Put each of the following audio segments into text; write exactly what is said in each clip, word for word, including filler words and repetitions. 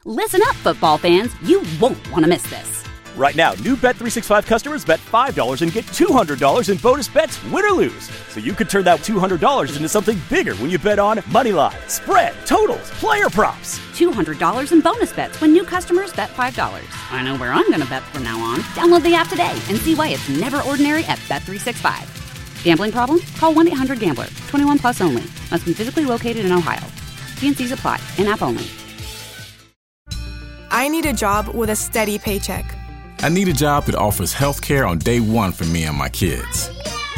Listen up, football fans. You won't want to miss this. Right now, new Bet three sixty-five customers bet five dollars and get two hundred dollars in bonus bets, win or lose. So you could turn that two hundred dollars into something bigger when you bet on money line, spread, totals, player props. two hundred dollars in bonus bets when new customers bet five dollars. I know where I'm going to bet from now on. Download the app today and see why it's never ordinary at Bet three sixty-five. Gambling problem? Call one eight hundred gambler. twenty-one plus only. Must be physically located in Ohio. T and C's apply. In-app only. I need a job with a steady paycheck. I need a job that offers health care on day one for me and my kids.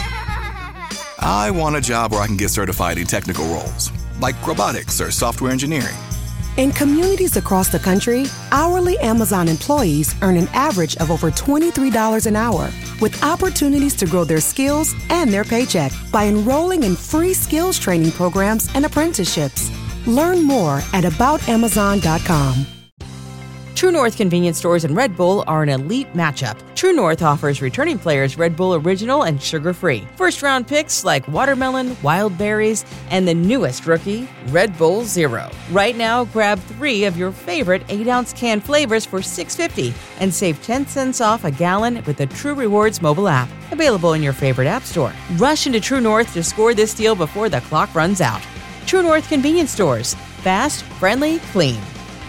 I want a job where I can get certified in technical roles, like robotics or software engineering. In communities across the country, hourly Amazon employees earn an average of over twenty-three dollars an hour, with opportunities to grow their skills and their paycheck by enrolling in free skills training programs and apprenticeships. Learn more at about amazon dot com. True North convenience stores and Red Bull are an elite matchup. True North offers returning players Red Bull Original and sugar-free. First-round picks like watermelon, wild berries, and the newest rookie, Red Bull Zero. Right now, grab three of your favorite eight ounce can flavors for six dollars and fifty cents and save ten cents off a gallon with the True Rewards mobile app. Available in your favorite app store. Rush into True North to score this deal before the clock runs out. True North convenience stores. Fast, friendly, clean.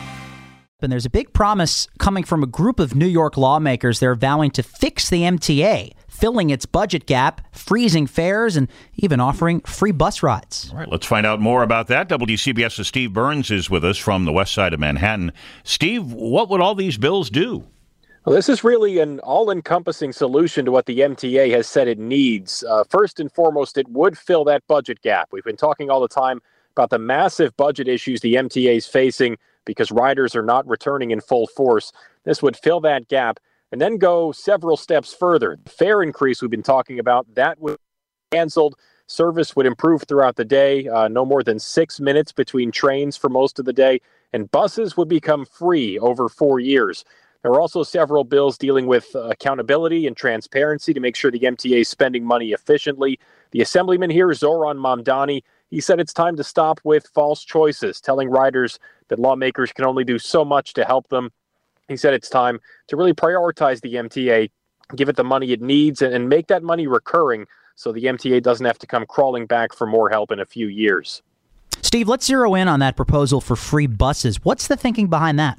And there's a big promise coming from a group of New York lawmakers. They're vowing to fix the M T A, filling its budget gap, freezing fares, and even offering free bus rides. All right, let's find out more about that. WCBS's Steve Burns is with us from the west side of Manhattan. Steve, what would all these bills do? Well, this is really an all-encompassing solution to what the M T A has said it needs. Uh, first and foremost, it would fill that budget gap. We've been talking all the time about the massive budget issues the M T A is facing because riders are not returning in full force. This would fill that gap and then go several steps further. The fare increase we've been talking about, that would be canceled. Service would improve throughout the day, uh, no more than six minutes between trains for most of the day, and buses would become free over four years. There are also several bills dealing with uh, accountability and transparency to make sure the M T A is spending money efficiently. The assemblyman here, Zoran Mamdani, he said it's time to stop with false choices, telling riders that lawmakers can only do so much to help them. He said it's time to really prioritize the M T A, give it the money it needs, and, and make that money recurring so the M T A doesn't have to come crawling back for more help in a few years. Steve, let's zero in on that proposal for free buses. What's the thinking behind that?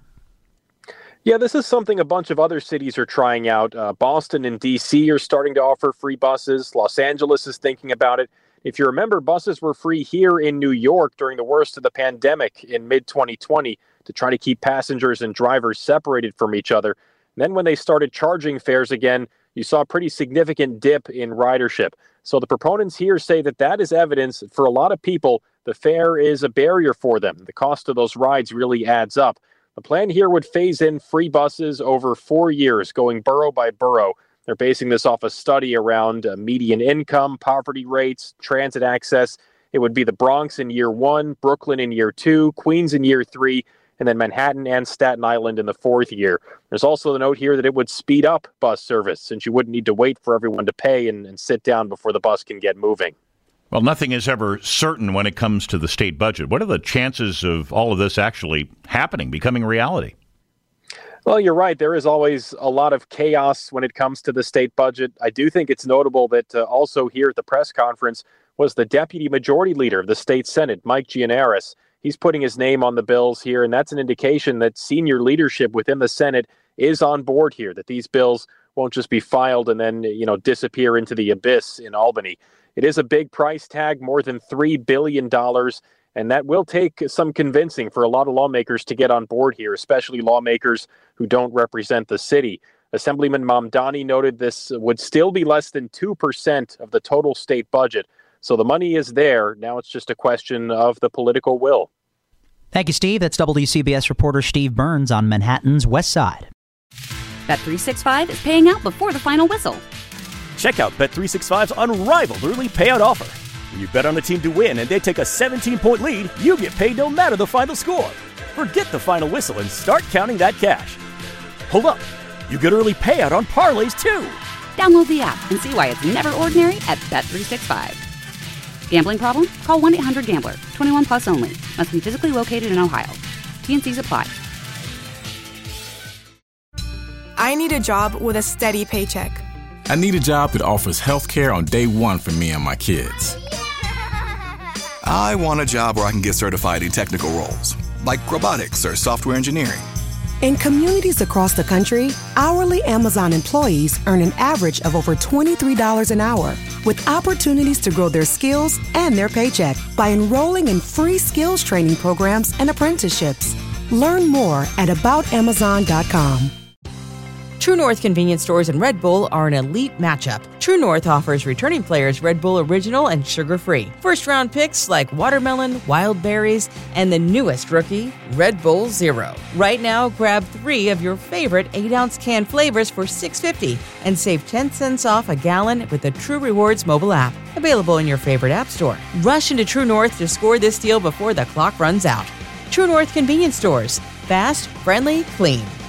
Yeah, this is something a bunch of other cities are trying out. Uh, Boston and D C are starting to offer free buses. Los Angeles is thinking about it. If you remember, buses were free here in New York during the worst of the pandemic in mid twenty twenty to try to keep passengers and drivers separated from each other. And then when they started charging fares again, you saw a pretty significant dip in ridership. So the proponents here say that that is evidence that for a lot of people, the fare is a barrier for them. The cost of those rides really adds up. The plan here would phase in free buses over four years, going borough by borough. They're basing this off a study around uh, median income, poverty rates, transit access. It would be the Bronx in year one, Brooklyn in year two, Queens in year three, and then Manhattan and Staten Island in the fourth year. There's also the note here that it would speed up bus service since you wouldn't need to wait for everyone to pay and, and sit down before the bus can get moving. Well, nothing is ever certain when it comes to the state budget. What are the chances of all of this actually happening, becoming reality? Well, you're right. There is always a lot of chaos when it comes to the state budget. I do think it's notable that uh, also here at the press conference was the deputy majority leader of the state Senate, Mike Gianaris. He's putting his name on the bills here, and that's an indication that senior leadership within the Senate is on board here, that these bills won't just be filed and then, you know, disappear into the abyss in Albany. It is a big price tag, more than three billion dollars. And that will take some convincing for a lot of lawmakers to get on board here, especially lawmakers who don't represent the city. Assemblyman Mamdani noted this would still be less than two percent of the total state budget. So the money is there. Now it's just a question of the political will. Thank you, Steve. That's W C B S reporter Steve Burns on Manhattan's West Side. Bet three sixty-five is paying out before the final whistle. Check out Bet three sixty-five's unrivaled early payout offer. When you bet on a team to win and they take a seventeen-point lead, you get paid no matter the final score. Forget the final whistle and start counting that cash. Hold up. You get early payout on parlays, too. Download the app and see why it's never ordinary at Bet three sixty-five. Gambling problem? Call one eight hundred gambler. twenty-one plus only. Must be physically located in Ohio. T and C's apply. I need a job with a steady paycheck. I need a job that offers health care on day one for me and my kids. I want a job where I can get certified in technical roles, like robotics or software engineering. In communities across the country, hourly Amazon employees earn an average of over twenty-three dollars an hour, with opportunities to grow their skills and their paycheck by enrolling in free skills training programs and apprenticeships. Learn more at about amazon dot com. True North convenience stores and Red Bull are an elite matchup. True North offers returning players Red Bull Original and sugar-free. First-round picks like watermelon, wild berries, and the newest rookie, Red Bull Zero. Right now, grab three of your favorite eight ounce can flavors for six dollars and fifty cents and save ten cents off a gallon with the True Rewards mobile app. Available in your favorite app store. Rush into True North to score this deal before the clock runs out. True North convenience stores. Fast, friendly, clean.